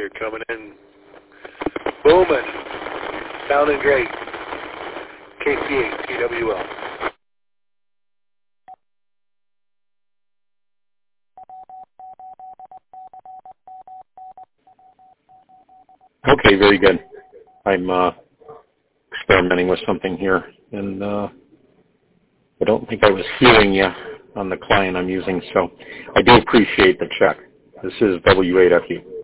You're coming in. Booming. Sounding great. KC8, TWL. Okay, very good. I'm experimenting with something here, and I don't think I was hearing you on the client I'm using, so I do appreciate the check. This is W8FU.